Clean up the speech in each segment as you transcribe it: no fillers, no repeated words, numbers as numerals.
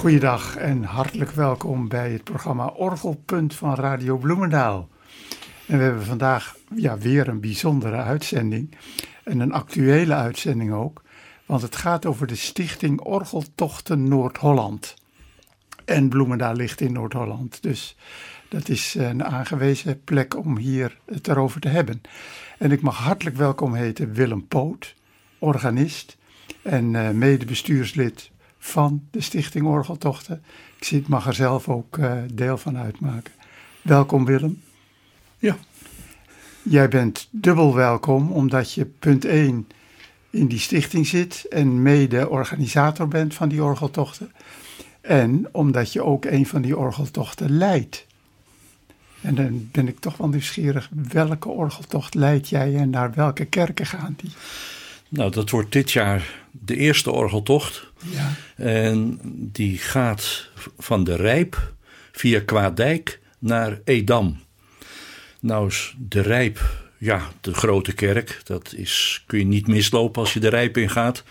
Goeiedag en hartelijk welkom bij het programma Orgelpunt van Radio Bloemendaal. En we hebben vandaag weer een bijzondere uitzending en een actuele uitzending ook. Want het gaat over de Stichting Orgeltochten Noord-Holland. En Bloemendaal ligt in Noord-Holland, dus dat is een aangewezen plek om hier het erover te hebben. En ik mag hartelijk welkom heten Willem Poot, organist en medebestuurslid van de Stichting Orgeltochten. Ik mag er zelf ook deel van uitmaken. Welkom Willem. Ja. Jij bent dubbel welkom omdat je punt 1 in die stichting zit en mede-organisator bent van die orgeltochten. En omdat je ook een van die orgeltochten leidt. En dan ben ik toch wel nieuwsgierig, welke orgeltocht leid jij en naar welke kerken gaan die? Nou, dat wordt dit jaar de eerste orgeltocht. Ja. En die gaat van de Rijp via Kwaadijk naar Edam. Nou is de Rijp, de grote kerk. Dat kun je niet mislopen als je de Rijp ingaat.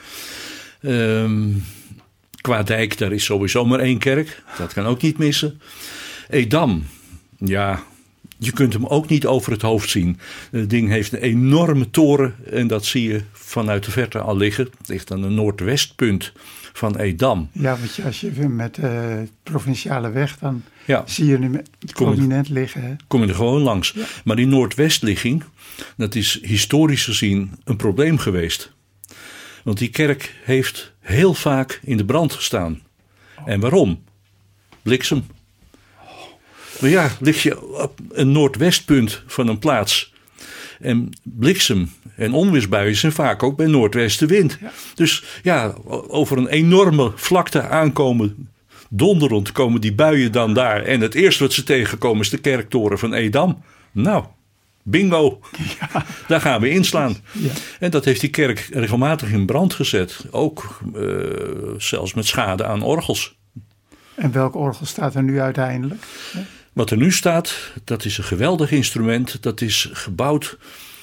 Kwaadijk, daar is sowieso maar 1 kerk. Dat kan ook niet missen. Edam, je kunt hem ook niet over het hoofd zien. Het ding heeft een enorme toren en dat zie je vanuit de verte al liggen. Het ligt aan de noordwestpunt van Edam. Ja, want als je met de provinciale weg, dan zie je hem prominent liggen. Hè? Kom je er gewoon langs. Ja. Maar die noordwestligging, dat is historisch gezien een probleem geweest. Want die kerk heeft heel vaak in de brand gestaan. En waarom? Bliksem. Maar lig je op een noordwestpunt van een plaats. En bliksem en onweersbuien zijn vaak ook bij noordwestenwind. Ja. Dus over een enorme vlakte aankomen, donderend komen die buien dan daar. En het eerste wat ze tegenkomen is de kerktoren van Edam. Nou, bingo, daar gaan we inslaan. Ja. En dat heeft die kerk regelmatig in brand gezet. Ook zelfs met schade aan orgels. En welk orgel staat er nu uiteindelijk? Wat er nu staat, dat is een geweldig instrument. Dat is gebouwd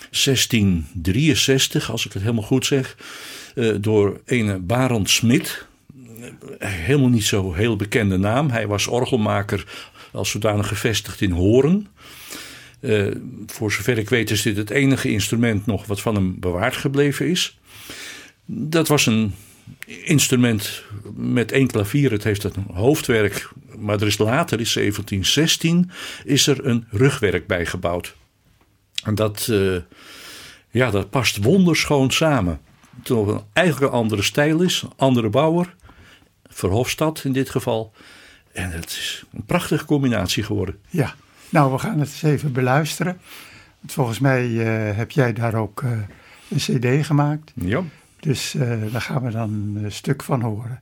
1663, als ik het helemaal goed zeg, door ene Barend Smit. Helemaal niet zo heel bekende naam. Hij was orgelmaker als zodanig gevestigd in Hoorn. Voor zover ik weet is dit het enige instrument nog wat van hem bewaard gebleven is. Dat was een instrument met 1 klavier. Het heeft een hoofdwerk, maar er is later, in 1716, is er een rugwerk bijgebouwd. En dat past wonderschoon samen. Terwijl het eigenlijk een andere stijl is, een andere bouwer. Verhofstadt in dit geval. En het is een prachtige combinatie geworden. Ja, nou we gaan het eens even beluisteren. Want volgens mij heb jij daar ook een cd gemaakt. Ja. Dus daar gaan we dan een stuk van horen.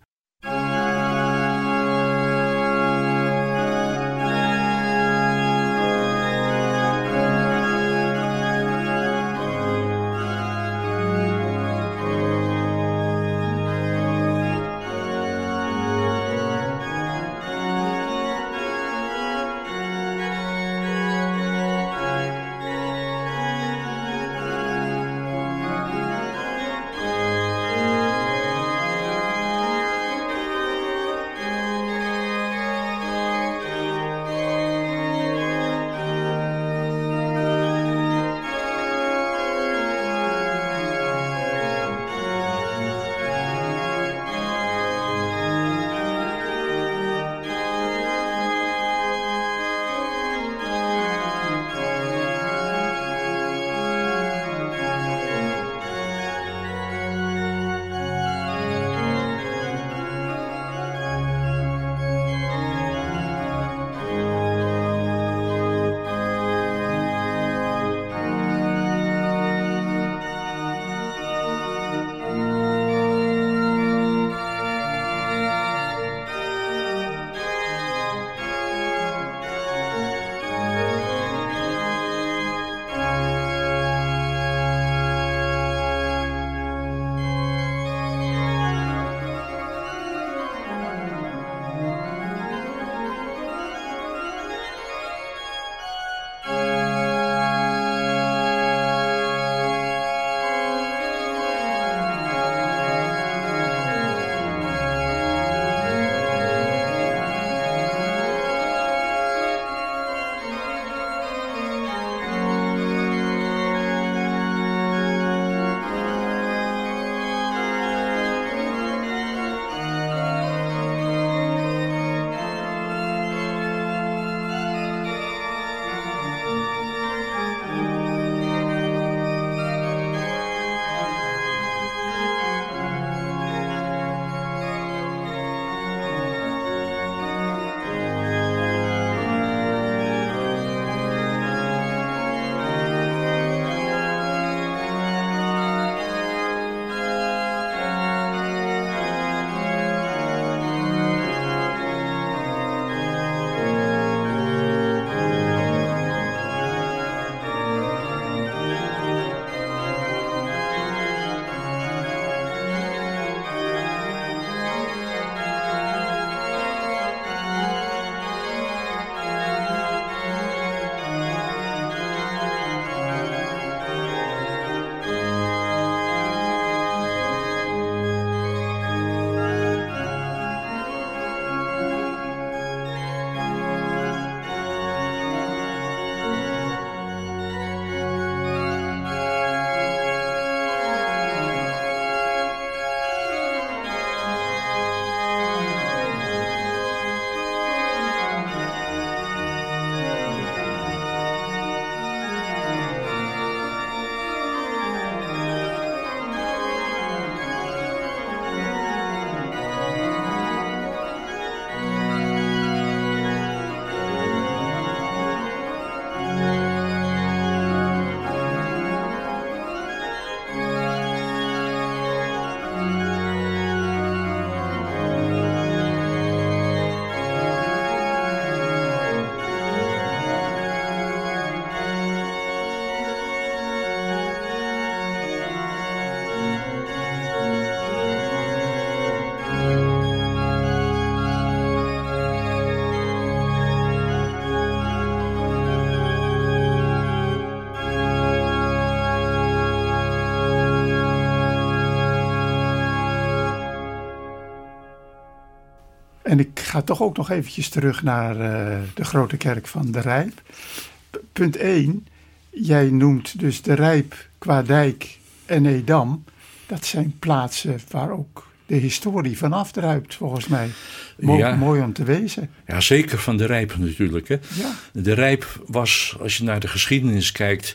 En ik ga toch ook nog eventjes terug naar de Grote Kerk van de Rijp. Punt 1, jij noemt dus de Rijp, Kwaadijk en Edam. Dat zijn plaatsen waar ook de historie van afdruipt, volgens mij. Mooi om te wezen. Ja, zeker van de Rijp natuurlijk. Hè? Ja. De Rijp was, als je naar de geschiedenis kijkt,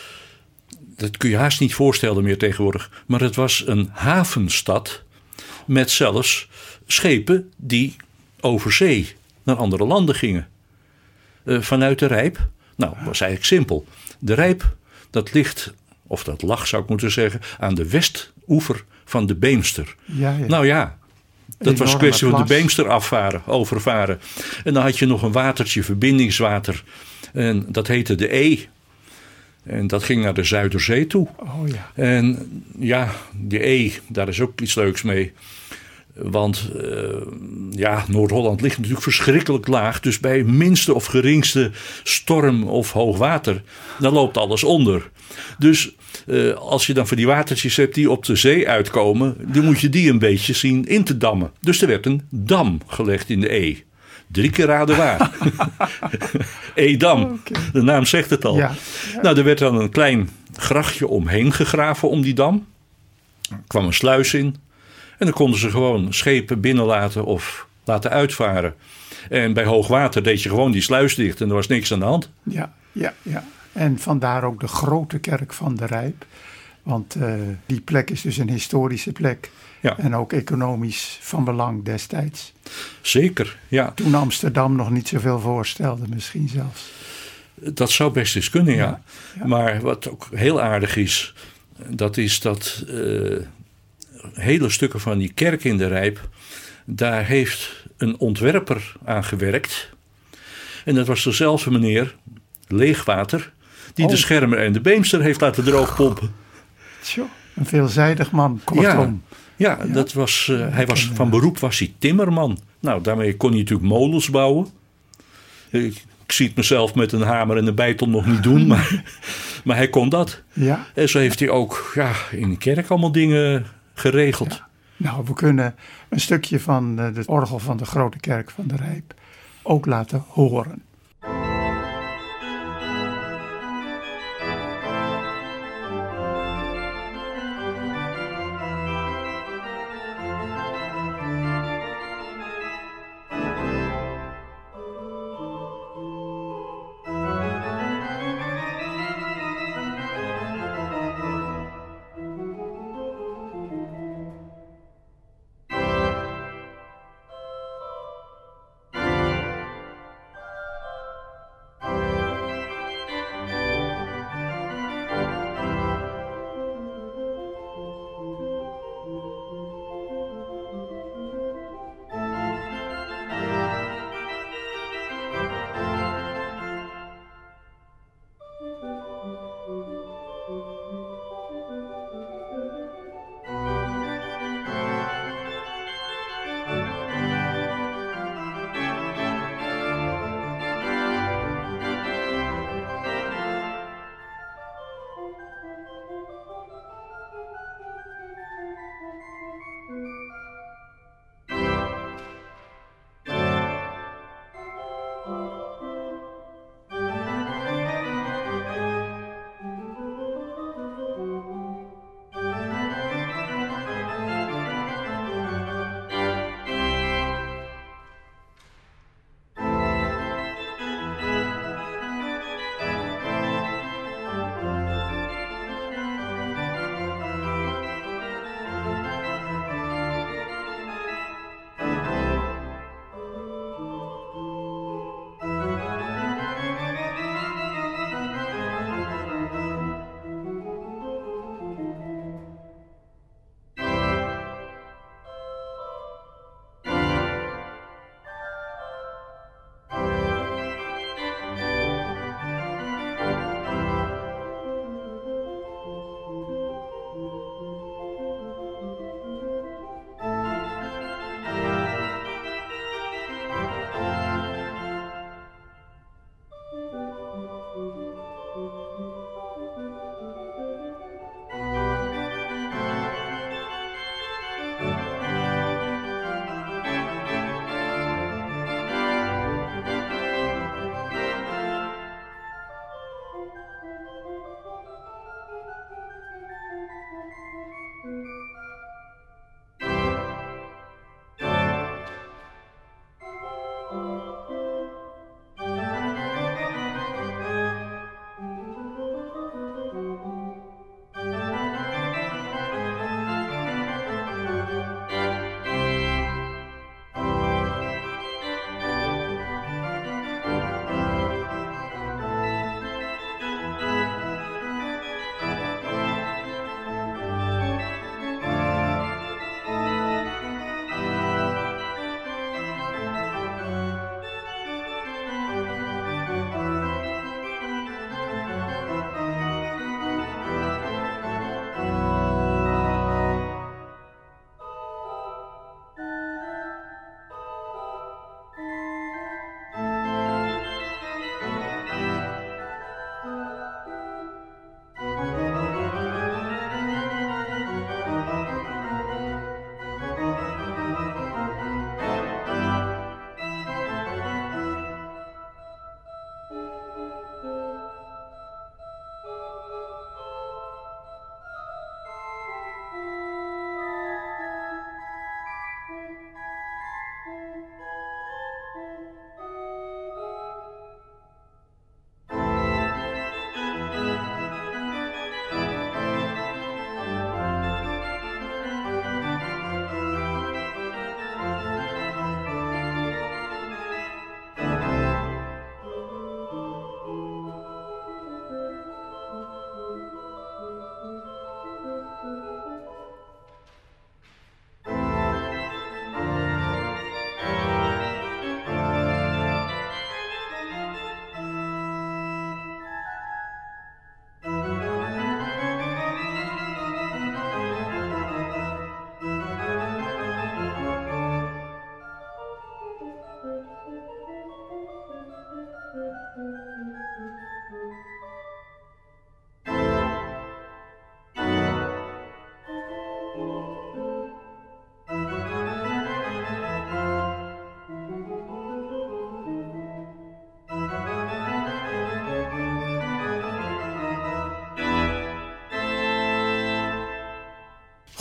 dat kun je haast niet voorstellen meer tegenwoordig. Maar het was een havenstad met zelfs schepen die over zee naar andere landen gingen. Vanuit de Rijp. Nou, dat was eigenlijk simpel. De Rijp, dat ligt, of dat lag zou ik moeten zeggen, aan de westoever van de Beemster. Ja. Nou ja, dat was een kwestie van de Beemster overvaren. En dan had je nog een watertje, verbindingswater. En dat heette de En dat ging naar de Zuiderzee toe. Oh ja. En ja, de daar is ook iets leuks mee. Want Noord-Holland ligt natuurlijk verschrikkelijk laag. Dus bij minste of geringste storm of hoogwater, dan loopt alles onder. Dus als je dan van die watertjes hebt die op de zee uitkomen, dan moet je die een beetje zien in te dammen. Dus er werd een dam gelegd in de 3 keer raden waar. Edam, Okay. De naam zegt het al. Ja. Nou, er werd dan een klein grachtje omheen gegraven om die dam. Er kwam een sluis in. En dan konden ze gewoon schepen binnenlaten of laten uitvaren. En bij hoogwater deed je gewoon die sluis dicht en er was niks aan de hand. Ja. En vandaar ook de Grote Kerk van de Rijp. Want die plek is dus een historische plek. Ja. En ook economisch van belang destijds. Zeker, ja. Toen Amsterdam nog niet zoveel voorstelde, misschien zelfs. Dat zou best eens kunnen, ja. Ja. Maar wat ook heel aardig is, dat is dat hele stukken van die kerk in de Rijp, daar heeft een ontwerper aan gewerkt. En dat was dezelfde meneer, Leegwater, die de Schermer en de Beemster heeft laten droogpompen. Tjo, een veelzijdig man, kortom. Ja, dat was, hij was van beroep was hij timmerman. Nou, daarmee kon hij natuurlijk molens bouwen. Ik zie het mezelf met een hamer en een beitel nog niet doen, maar hij kon dat. Ja. En zo heeft hij ook in de kerk allemaal dingen geregeld. Ja. Nou, we kunnen een stukje van het orgel van de Grote Kerk van de Rijp ook laten horen.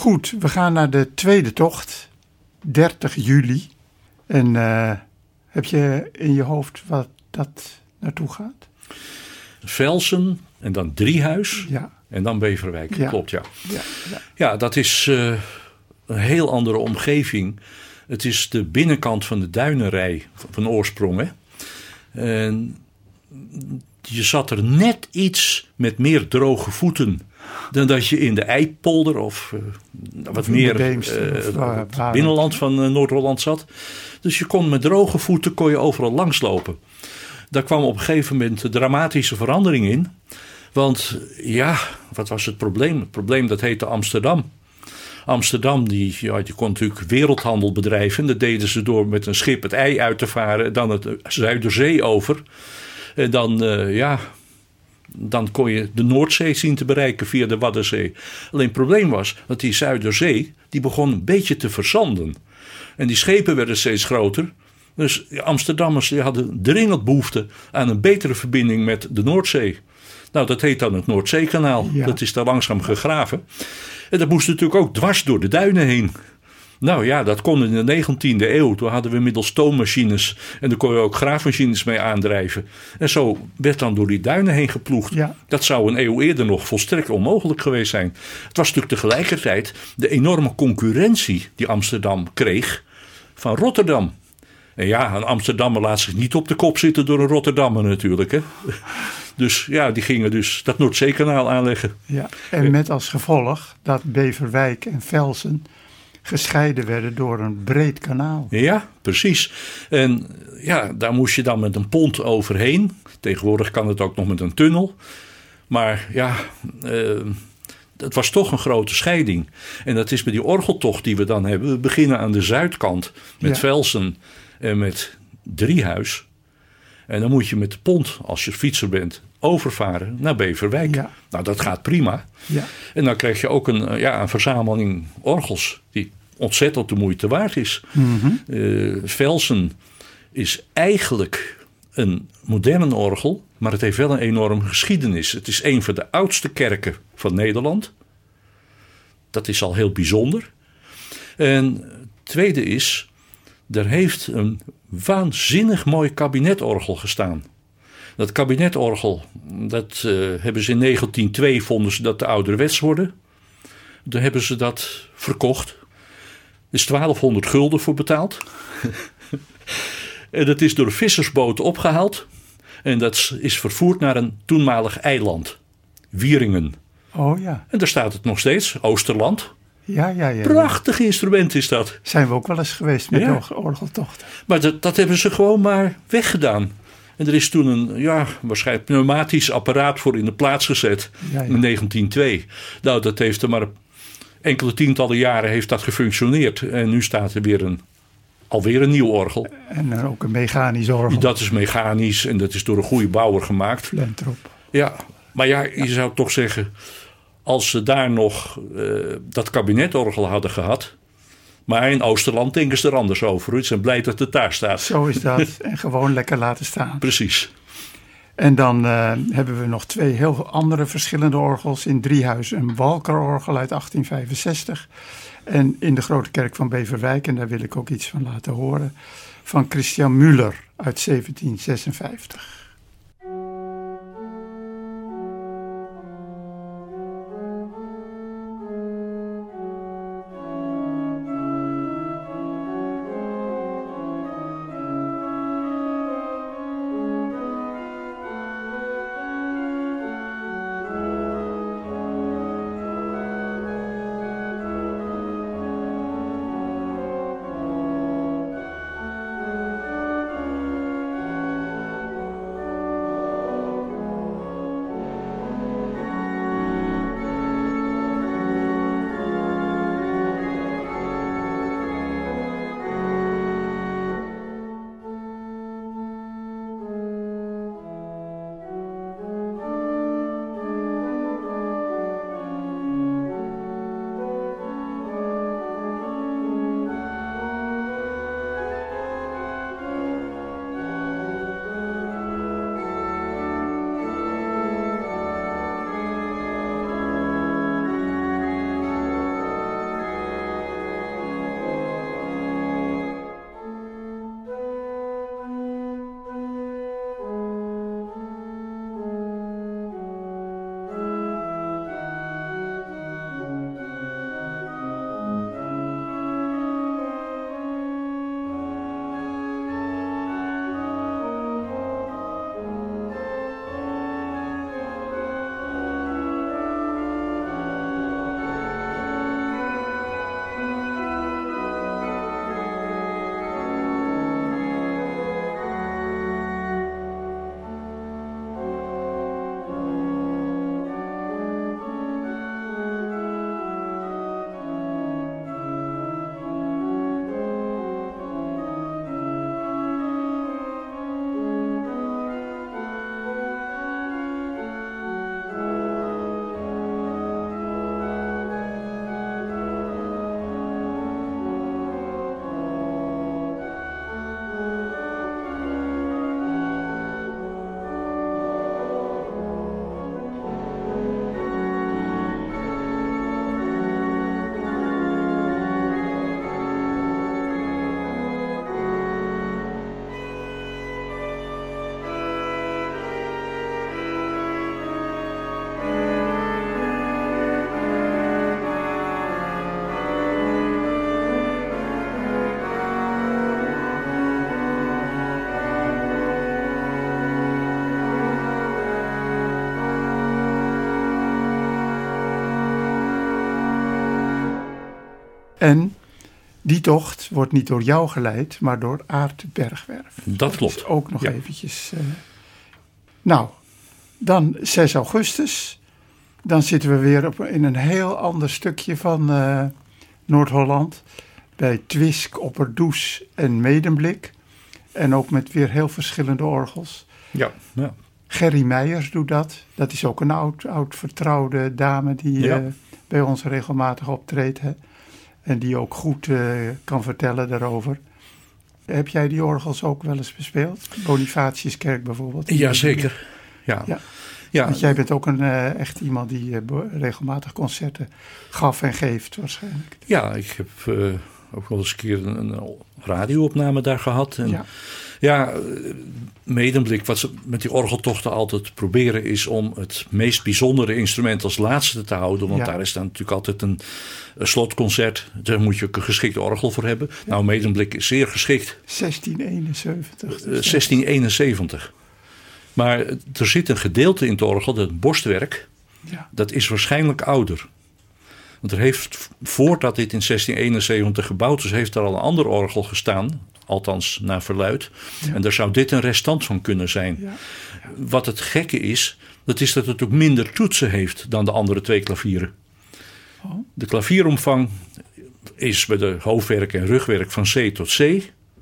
Goed, we gaan naar de tweede tocht, 30 juli. En heb je in je hoofd wat dat naartoe gaat? Velsen en dan Driehuis en dan Beverwijk, klopt ja. Ja, dat is een heel andere omgeving. Het is de binnenkant van de duinenrij van oorsprong. Hè? En je zat er net iets met meer droge voeten dan dat je in de Eipolder of wat meer het binnenland van Noord-Holland zat. Dus je kon met droge voeten kon je overal langslopen. Daar kwam op een gegeven moment een dramatische verandering in. Want ja, wat was het probleem? Het probleem dat heette Amsterdam. Amsterdam die kon natuurlijk wereldhandel bedrijven. En dat deden ze door met een schip het IJ uit te varen. Dan het Zuiderzee over. En dan kon je de Noordzee zien te bereiken via de Waddenzee. Alleen het probleem was dat die Zuiderzee die begon een beetje te verzanden. En die schepen werden steeds groter. Dus Amsterdammers die hadden dringend behoefte aan een betere verbinding met de Noordzee. Nou, dat heet dan het Noordzeekanaal. Ja. Dat is daar langzaam gegraven. En dat moest natuurlijk ook dwars door de duinen heen. Nou ja, dat kon in de 19e eeuw. Toen hadden we inmiddels stoommachines. En daar kon je ook graafmachines mee aandrijven. En zo werd dan door die duinen heen geploegd. Ja. Dat zou een eeuw eerder nog volstrekt onmogelijk geweest zijn. Het was natuurlijk tegelijkertijd de enorme concurrentie die Amsterdam kreeg van Rotterdam. En ja, een Amsterdammer laat zich niet op de kop zitten door een Rotterdammer natuurlijk. Hè? Dus ja, die gingen dus dat Noordzeekanaal aanleggen. Ja, en met als gevolg dat Beverwijk en Velsen gescheiden werden door een breed kanaal. Ja, precies. En ja, daar moest je dan met een pont overheen. Tegenwoordig kan het ook nog met een tunnel. Maar ja, het was toch een grote scheiding. En dat is met die orgeltocht die we dan hebben. We beginnen aan de zuidkant met Velsen en met Driehuis. En dan moet je met de pont, als je fietser bent, overvaren naar Beverwijk. Ja. Nou, dat gaat prima. Ja. En dan krijg je ook een verzameling orgels die ontzettend de moeite waard is. Mm-hmm. Velsen is eigenlijk een moderne orgel, maar het heeft wel een enorme geschiedenis. Het is een van de oudste kerken van Nederland. Dat is al heel bijzonder. En het tweede is, er heeft een waanzinnig mooi kabinetorgel gestaan. Dat kabinetorgel, dat hebben ze in 1902, vonden ze dat te ouderwets worden. Toen hebben ze dat verkocht. Er is 1200 gulden voor betaald. En dat is door vissersboten opgehaald. En dat is vervoerd naar een toenmalig eiland. Wieringen. Oh ja. En daar staat het nog steeds, Oosterland. Ja. Prachtig instrument is dat. Zijn we ook wel eens geweest met de orgeltochten. Maar dat hebben ze gewoon maar weggedaan. En er is toen een waarschijnlijk pneumatisch apparaat voor in de plaats gezet. In 1902. Nou, dat heeft er maar enkele tientallen jaren heeft dat gefunctioneerd. En nu staat er alweer een nieuw orgel. En ook een mechanisch orgel. Dat is mechanisch en dat is door een goede bouwer gemaakt. Flentrop. Ja, maar je zou toch zeggen, als ze daar nog dat kabinetorgel hadden gehad. Maar in Oosterland denken ze er anders over. Ze zijn blij dat het daar staat. Zo is dat. En gewoon lekker laten staan. Precies. En dan hebben we nog 2 heel andere verschillende orgels. In Driehuis een Walkerorgel uit 1865. En in de Grote Kerk van Beverwijk, en daar wil ik ook iets van laten horen, van Christian Müller uit 1756. En die tocht wordt niet door jou geleid, maar door Aart Bergwerf. Dat klopt. Dus ook nog eventjes. Nou, dan 6 augustus. Dan zitten we weer in een heel ander stukje van Noord-Holland. Bij Twisk, Opperdoes en Medemblik. En ook met weer heel verschillende orgels. Ja. Gerry Meijers doet dat. Dat is ook een oud vertrouwde dame die bij ons regelmatig optreedt. Hè? En die ook goed kan vertellen daarover. Heb jij die orgels ook wel eens bespeeld? Bonifatiuskerk bijvoorbeeld? Jazeker. Ja. Want jij bent ook echt iemand die regelmatig concerten gaf en geeft waarschijnlijk. Ja, ik heb ook wel eens een keer een radioopname daar gehad. En Medemblik, wat ze met die orgeltochten altijd proberen, is om het meest bijzondere instrument als laatste te houden. Want daar is dan natuurlijk altijd een slotconcert. Daar moet je ook een geschikte orgel voor hebben. Ja. Nou, Medemblik is zeer geschikt. 1671. 1671. Maar er zit een gedeelte in het orgel, dat borstwerk, dat is waarschijnlijk ouder. Want er heeft, voordat dit in 1671 gebouwd is, heeft er al een ander orgel gestaan. Althans, naar verluidt. Ja. En daar zou dit een restant van kunnen zijn. Ja. Wat het gekke is, dat het ook minder toetsen heeft dan de andere 2 klavieren. Oh. De klavieromvang is bij de hoofdwerk en rugwerk van C tot C.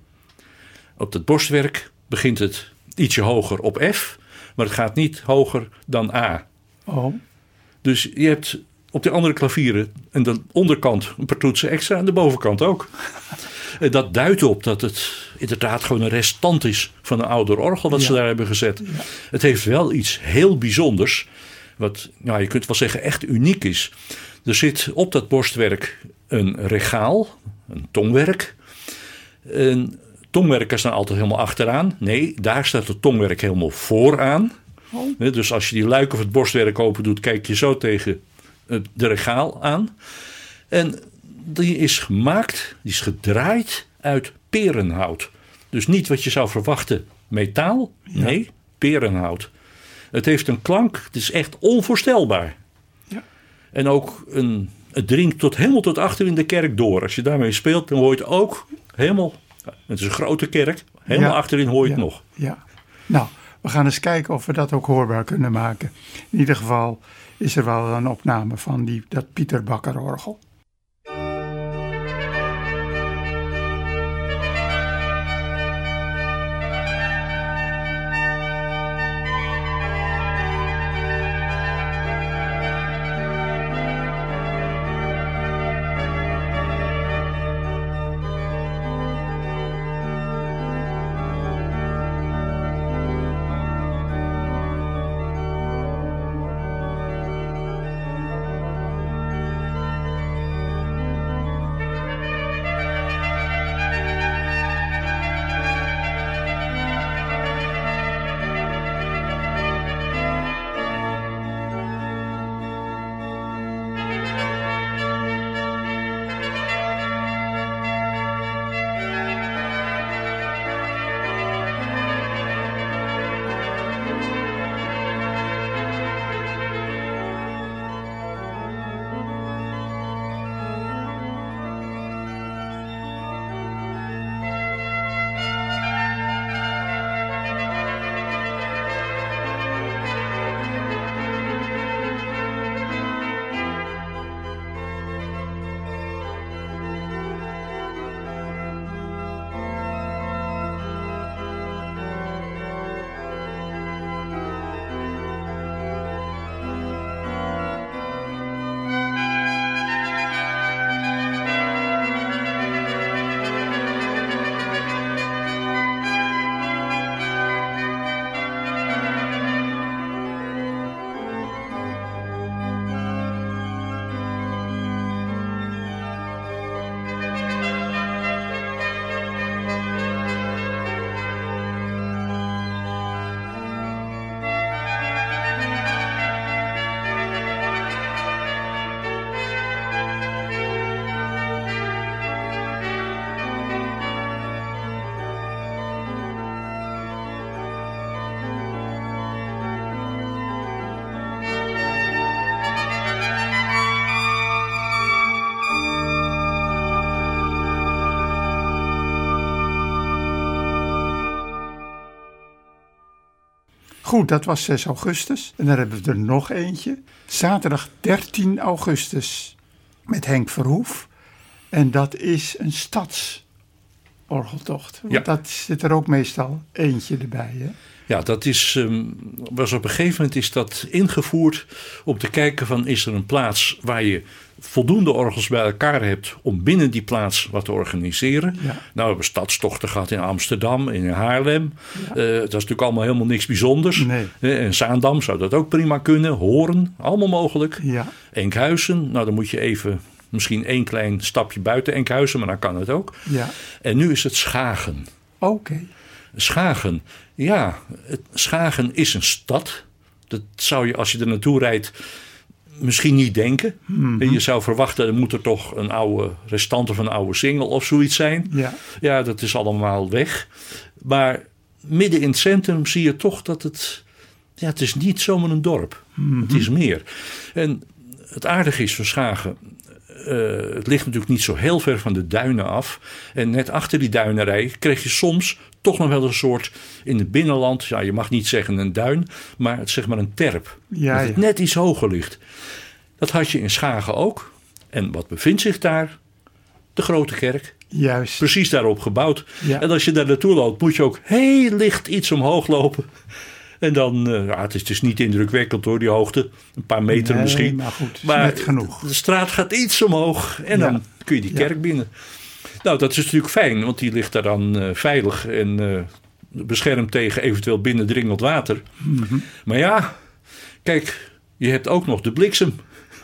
Op het borstwerk begint het ietsje hoger op F, maar het gaat niet hoger dan A. Oh. Dus je hebt op de andere klavieren aan de onderkant een paar toetsen extra en de bovenkant ook. Dat duidt op dat het inderdaad gewoon een restant is van een ouder orgel wat ze daar hebben gezet. Ja. Het heeft wel iets heel bijzonders, wat je kunt wel zeggen echt uniek is. Er zit op dat borstwerk een regaal, een tongwerk. Een tongwerkers staan altijd helemaal achteraan. Nee, daar staat het tongwerk helemaal vooraan. Oh. Dus als je die luik of het borstwerk open doet, kijk je zo tegen de regaal aan. En die is gemaakt, die is gedraaid uit perenhout. Dus niet wat je zou verwachten, metaal. Nee, perenhout. Het heeft een klank, het is echt onvoorstelbaar. Ja. En ook het dringt helemaal tot achter in de kerk door. Als je daarmee speelt, dan hoor je het ook helemaal. Het is een grote kerk, helemaal achterin hoor je het nog. Ja. Nou, we gaan eens kijken of we dat ook hoorbaar kunnen maken. In ieder geval is er wel een opname van dat Pieter Bakker orgel. Goed, dat was 6 augustus. En dan hebben we er nog eentje. Zaterdag 13 augustus met Henk Verhoef. En dat is een stadsorgeltocht. Want Ja. dat zit er ook meestal eentje erbij, hè? Ja, dat was op een gegeven moment is dat ingevoerd om te kijken van is er een plaats waar je voldoende orgels bij elkaar hebt om binnen die plaats wat te organiseren. Ja. Nou, we hebben stadstochten gehad in Amsterdam en in Haarlem. Ja. Dat is natuurlijk allemaal helemaal niks bijzonders. Nee. En Zaandam zou dat ook prima kunnen. Hoorn, allemaal mogelijk. Ja, Enkhuizen, nou dan moet je even misschien 1 klein stapje buiten Enkhuizen, maar dan kan het ook. ja. En nu is het Schagen. Oké. Schagen, ja, Schagen is een stad. Dat zou je als je er naartoe rijdt misschien niet denken. En je zou verwachten, er moet er toch een oude restante van een oude singel of zoiets zijn. Ja, Ja, dat is allemaal weg. Maar midden in het centrum zie je toch dat het is niet zomaar een dorp. Het is meer. En het aardige is van Schagen, het ligt natuurlijk niet zo heel ver van de duinen af. En net achter die duinerij kreeg je soms toch nog wel een soort in het binnenland, ja, je mag niet zeggen een duin, maar zeg maar een terp. Ja, dat het ja. net iets hoger ligt. Dat had je in Schagen ook. En wat bevindt zich daar? De grote kerk. juist. Precies daarop gebouwd. Ja. En als je daar naartoe loopt, moet je ook heel licht iets omhoog lopen. En dan, het is dus niet indrukwekkend hoor, die hoogte. Een paar meter Nee, misschien. maar goed, Maar net genoeg. de straat gaat iets omhoog en Ja. dan kun je die kerk binnen. Nou, dat is natuurlijk fijn, want die ligt daar dan veilig en beschermd tegen eventueel binnendringend water. Maar ja, kijk, je hebt ook nog de bliksem.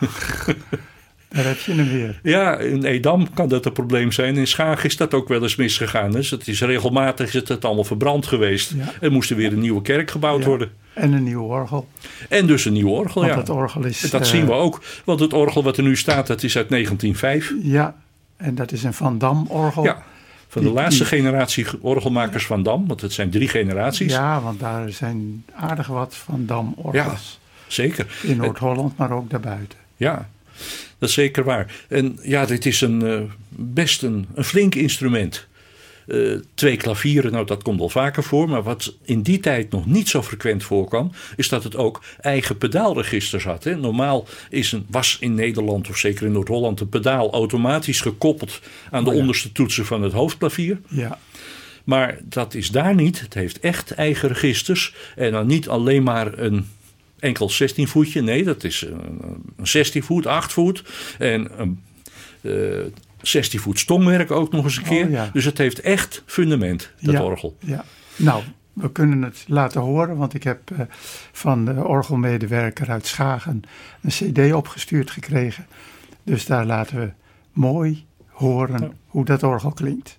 Daar heb je hem weer. Ja, in Edam kan dat een probleem zijn. In Schagen is dat ook wel eens misgegaan. Dus het is regelmatig is het allemaal verbrand geweest. Ja. Er moest er weer een nieuwe kerk gebouwd Ja. worden. En een nieuw orgel. En dus een nieuw orgel, Want ja. het orgel is... Dat zien we ook. Want het orgel wat er nu staat, dat is uit 1905. Ja, en dat is een Van Dam orgel. Ja, van de Die- laatste die- generatie orgelmakers van Dam. Want het zijn 3 generaties. Ja, want daar zijn aardig wat Van Dam orgels. Zeker. In Noord-Holland, maar ook daarbuiten. Ja, dat is zeker waar. En ja, dit is best een flink instrument. 2 klavieren, nou dat komt wel vaker voor. Maar wat in die tijd nog niet zo frequent voorkwam, is dat het ook eigen pedaalregisters had. Hè. Normaal was in Nederland, of zeker in Noord-Holland, een pedaal automatisch gekoppeld aan de Oh ja. onderste toetsen van het hoofdklavier. Ja, Maar dat is daar niet. Het heeft echt eigen registers. En dan niet alleen maar een enkel 16 voetje. Nee, dat is een 16 voet, 8 voet. En een 16 voet stongwerk ook nog eens een keer. ja. Dus het heeft echt fundament, dat ja, orgel. Ja. Nou, we kunnen het laten horen, want ik heb van de orgelmedewerker uit Schagen een cd opgestuurd gekregen. Dus daar laten we mooi horen hoe dat orgel klinkt.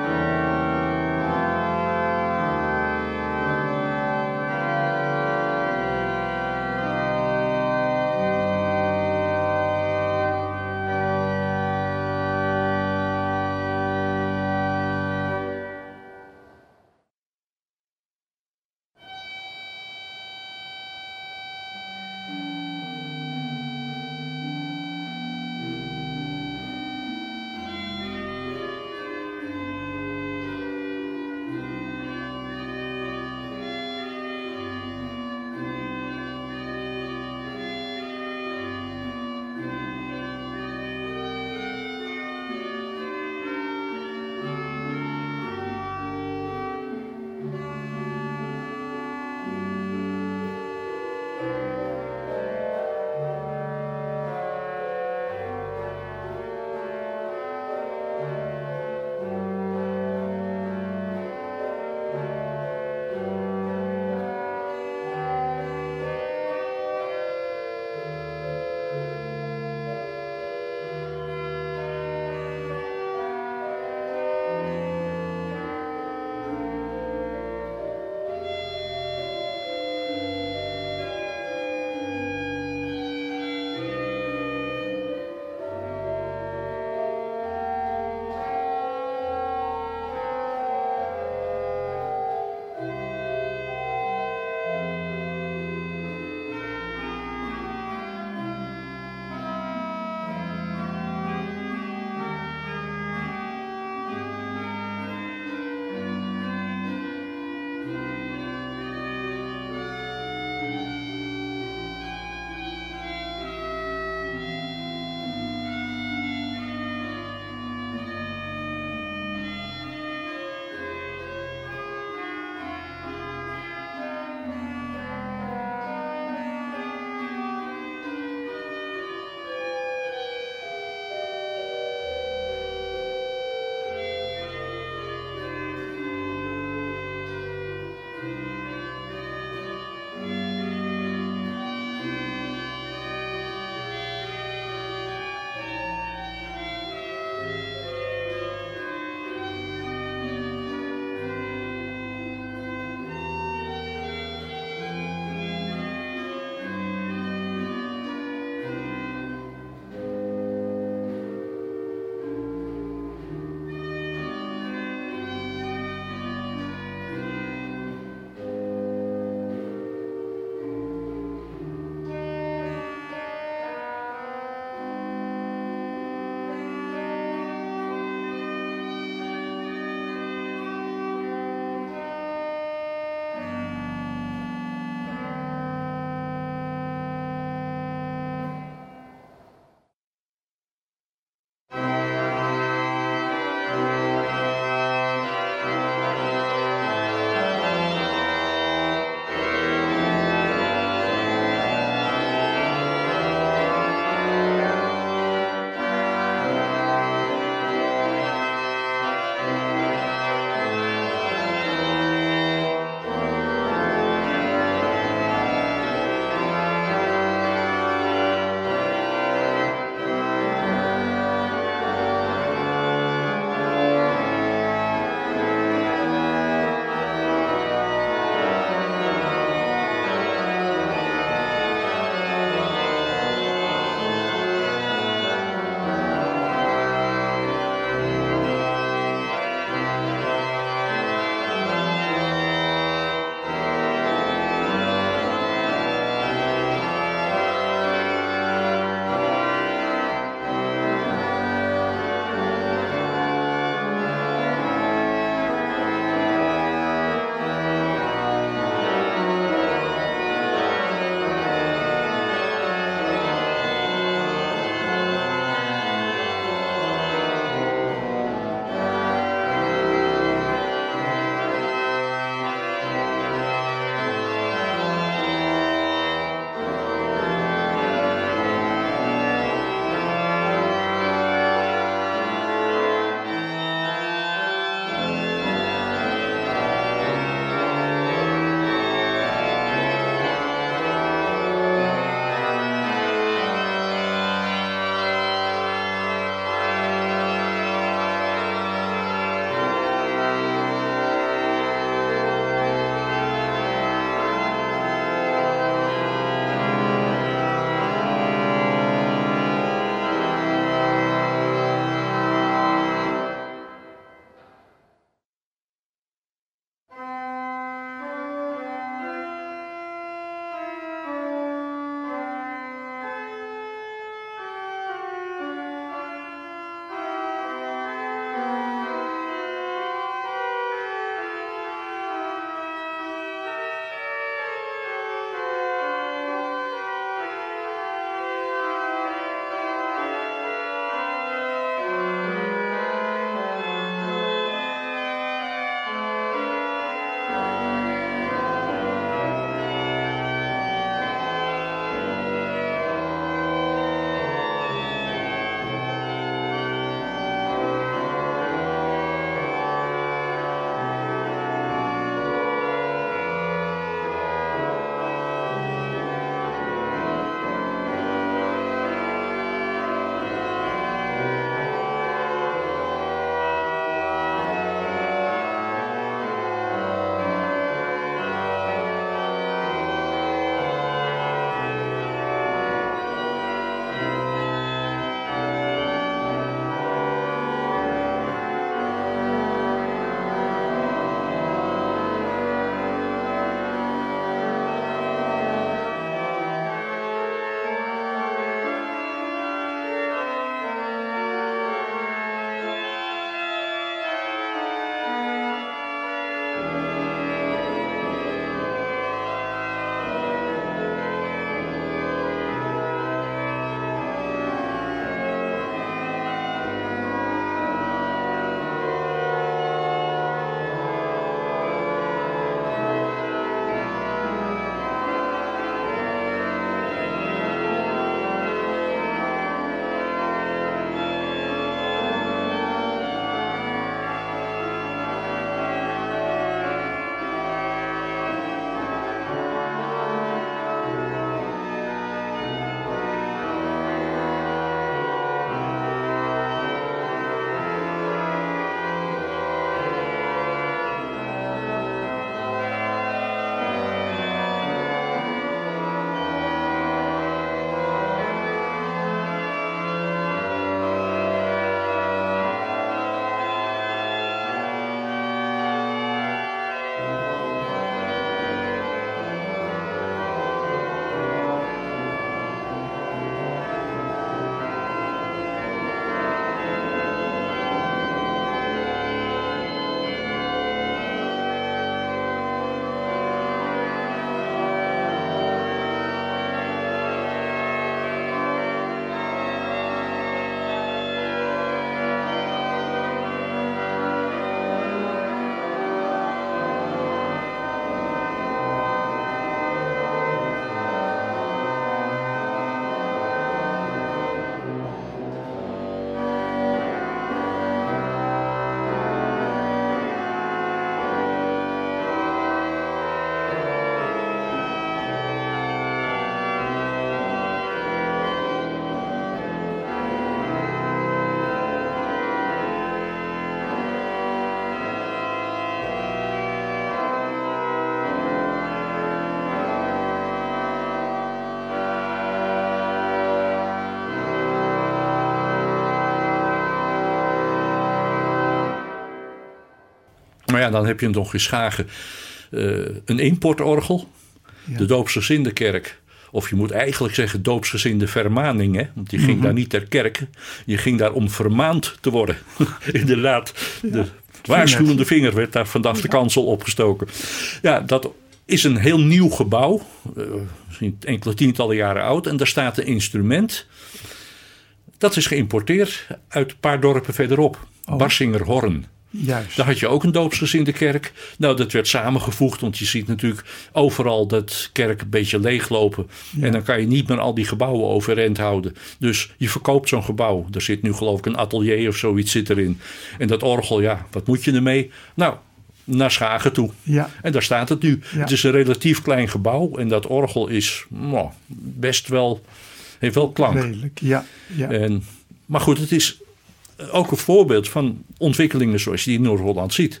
Maar ja, dan heb je nog in Schagen een importorgel. Ja. De doopsgezinde kerk. Of je moet eigenlijk zeggen doopsgezinde vermaning. Hè? Want je ging daar niet ter kerk. Je ging daar om vermaand te worden. Inderdaad. De waarschuwende vinger werd daar vanaf de kansel opgestoken. Ja, dat is een heel nieuw gebouw. Misschien enkele tientallen jaren oud. En daar staat een instrument. Dat is geïmporteerd uit een paar dorpen verderop. Barsingerhorn. Juist. Daar had je ook een doopsgezinde kerk. Nou, dat werd samengevoegd, want je ziet natuurlijk overal dat kerk een beetje leeglopen. Ja. En dan kan je niet meer al die gebouwen overeind houden. Dus je verkoopt zo'n gebouw. Er zit nu geloof ik een atelier of zoiets zit erin. En dat orgel, ja, wat moet je ermee? Nou, naar Schagen toe. Ja. En daar staat het nu. Ja. Het is een relatief klein gebouw en dat orgel is best wel, heeft wel klank. Redelijk, ja. Maar goed, het is ook een voorbeeld van ontwikkelingen zoals je die in Noord-Holland ziet.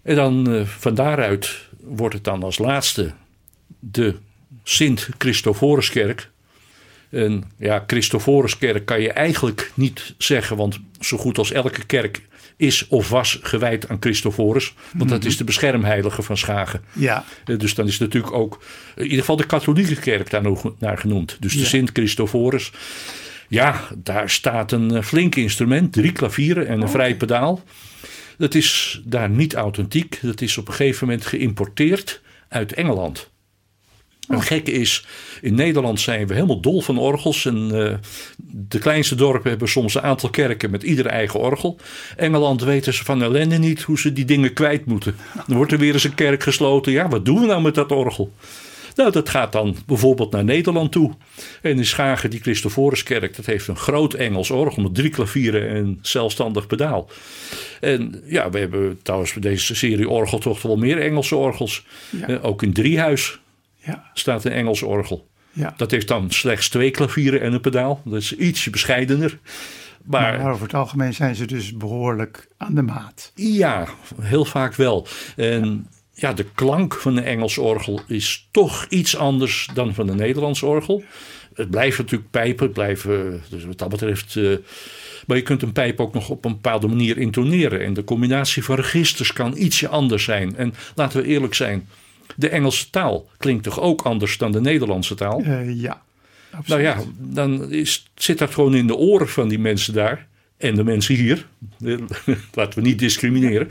En dan van daaruit wordt het dan als laatste de Sint-Christophoruskerk. En ja, Christophoruskerk kan je eigenlijk niet zeggen, want zo goed als elke kerk is of was gewijd aan Christophorus. Want dat is de beschermheilige van Schagen. Ja. Dus dan is natuurlijk ook in ieder geval de katholieke kerk daar nog naar genoemd. Dus de Sint-Christophorus. Ja, daar staat een flink instrument. 3 klavieren en een vrij pedaal. Dat is daar niet authentiek. Dat is op een gegeven moment geïmporteerd uit Engeland. Het gekke is, in Nederland zijn we helemaal dol van orgels. En de kleinste dorpen hebben soms een aantal kerken met ieder eigen orgel. Engeland weten ze van ellende niet hoe ze die dingen kwijt moeten. Dan wordt er weer eens een kerk gesloten. Ja, wat doen we nou met dat orgel? Nou, dat gaat dan bijvoorbeeld naar Nederland toe. En in Schagen, die Christophoruskerk, dat heeft een groot Engels orgel met 3 klavieren en een zelfstandig pedaal. En ja, we hebben trouwens bij deze serie orgel toch wel meer Engelse orgels. Ja. Ook in Driehuis staat een Engels orgel. Ja. Dat heeft dan slechts 2 klavieren en een pedaal. Dat is ietsje bescheidener. Maar over het algemeen zijn ze dus behoorlijk aan de maat. Ja, heel vaak wel. En ja, de klank van een Engels orgel is toch iets anders dan van een Nederlands orgel. Het blijft natuurlijk pijpen. Het blijft, dus wat dat betreft. Maar je kunt een pijp ook nog op een bepaalde manier intoneren. En de combinatie van registers kan ietsje anders zijn. En laten we eerlijk zijn. De Engelse taal klinkt toch ook anders dan de Nederlandse taal? Ja, absoluut. Nou ja, dan zit dat gewoon in de oren van die mensen daar. En de mensen hier. Laten we niet discrimineren.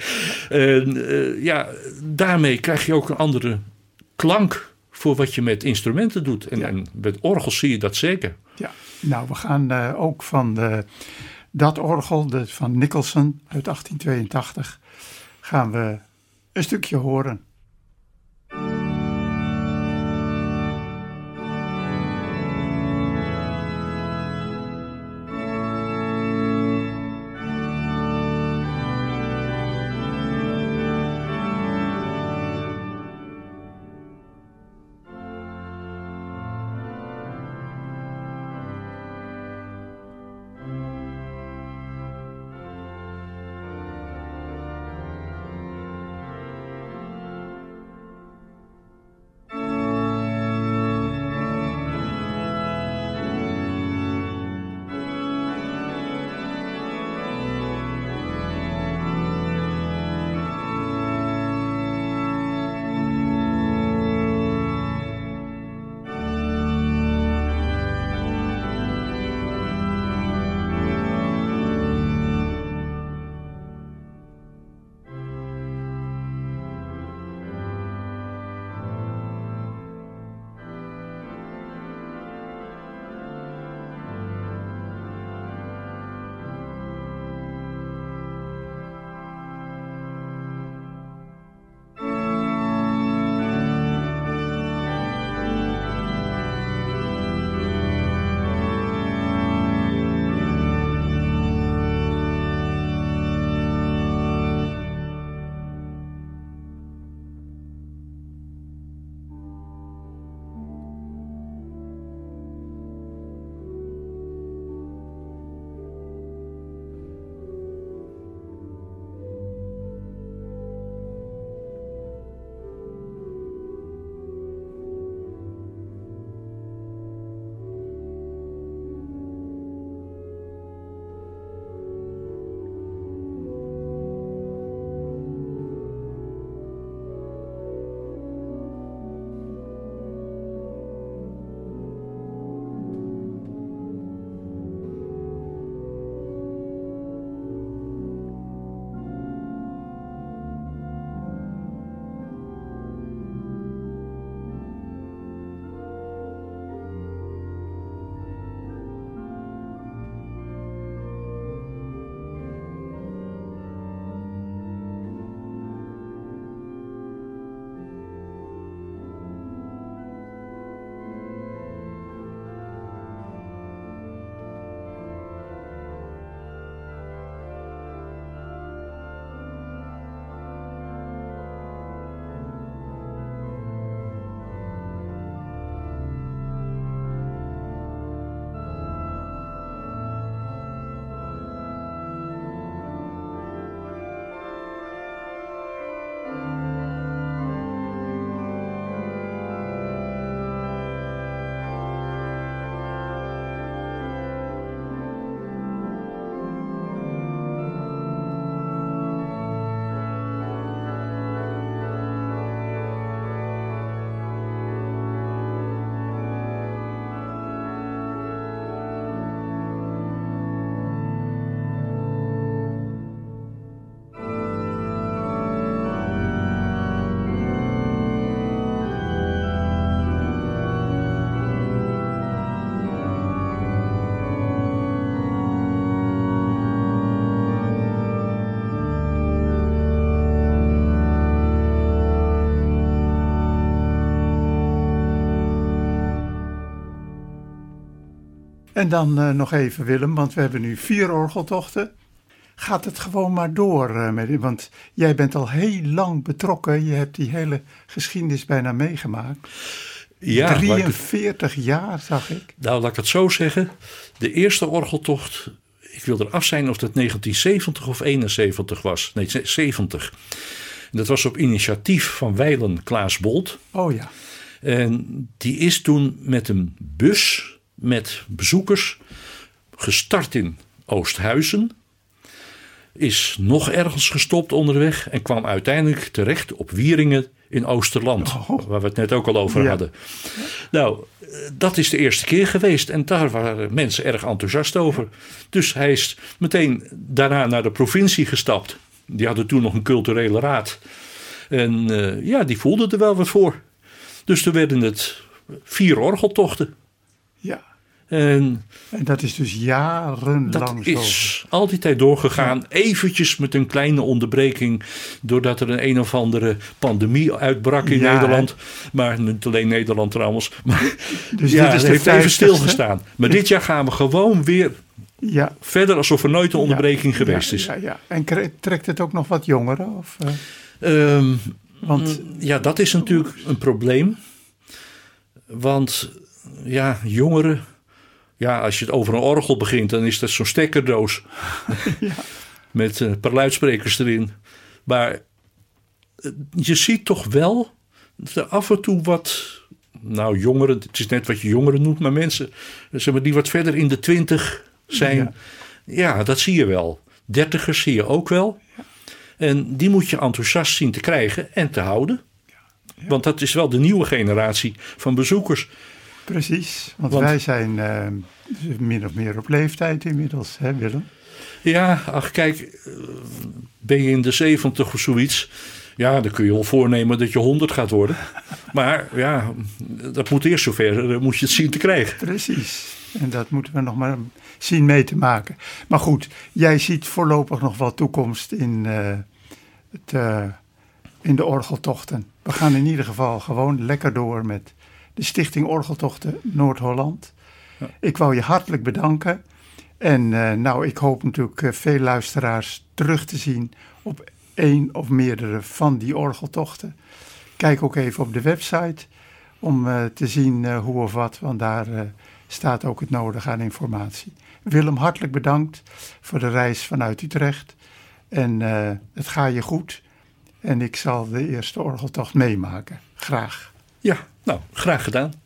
Ja, daarmee krijg je ook een andere klank voor wat je met instrumenten doet. En met orgels zie je dat zeker. Ja, nou we gaan ook van dat orgel van Nicholson uit 1882 gaan we een stukje horen. En dan nog even Willem, want we hebben nu 4 orgeltochten. Gaat het gewoon maar door, want jij bent al heel lang betrokken. Je hebt die hele geschiedenis bijna meegemaakt. Ja, 43 jaar, zag ik. Nou, laat ik het zo zeggen. De eerste orgeltocht, ik wil eraf zijn of dat 1970 of 71 was. Nee, 70. En dat was op initiatief van wijlen Klaas Bolt. Oh ja. En die is toen met een bus met bezoekers gestart in Oosthuizen. Is nog ergens gestopt onderweg en kwam uiteindelijk terecht op Wieringen in Oosterland. Waar we het net ook al over hadden. Nou, dat is de eerste keer geweest en daar waren mensen erg enthousiast over. Dus hij is meteen daarna naar de provincie gestapt. Die hadden toen nog een culturele raad. En die voelden er wel wat voor. Dus toen werden het 4 orgeltochten. Ja. En dat is dus jarenlang zo. Dat is al die tijd doorgegaan. Ja. Eventjes met een kleine onderbreking. Doordat er een of andere pandemie uitbrak in Nederland. Maar niet alleen Nederland trouwens. Maar dus dit is het heeft even stilgestaan. Maar dit jaar gaan we gewoon weer verder alsof er nooit een onderbreking geweest is. Ja. En trekt het ook nog wat jongeren? Of, want dat is natuurlijk een probleem. Want jongeren... Ja, als je het over een orgel begint, dan is dat zo'n stekkerdoos. Met een paar luidsprekers erin. Maar je ziet toch wel dat er af en toe wat... Nou, jongeren, het is net wat je jongeren noemt, maar mensen zeg maar, die wat verder in de 20 zijn. Ja, dat zie je wel. 30ers zie je ook wel. Ja. En die moet je enthousiast zien te krijgen en te houden. Ja. Want dat is wel de nieuwe generatie van bezoekers. Precies, want wij zijn min of meer op leeftijd inmiddels, hè Willem? Ja, ach kijk, ben je in de 70 of zoiets... Ja, dan kun je wel voornemen dat je 100 gaat worden. Maar ja, dat moet eerst zover, dan moet je het zien te krijgen. Precies, en dat moeten we nog maar zien mee te maken. Maar goed, jij ziet voorlopig nog wel toekomst in de orgeltochten. We gaan in ieder geval gewoon lekker door met... de Stichting Orgeltochten Noord-Holland. Ja. Ik wou je hartelijk bedanken. En ik hoop natuurlijk veel luisteraars terug te zien op 1 of meerdere van die orgeltochten. Kijk ook even op de website om te zien hoe of wat, want daar staat ook het nodige aan informatie. Willem, hartelijk bedankt voor de reis vanuit Utrecht. En het gaat je goed. En ik zal de eerste orgeltocht meemaken. Graag. Ja, nou, graag gedaan.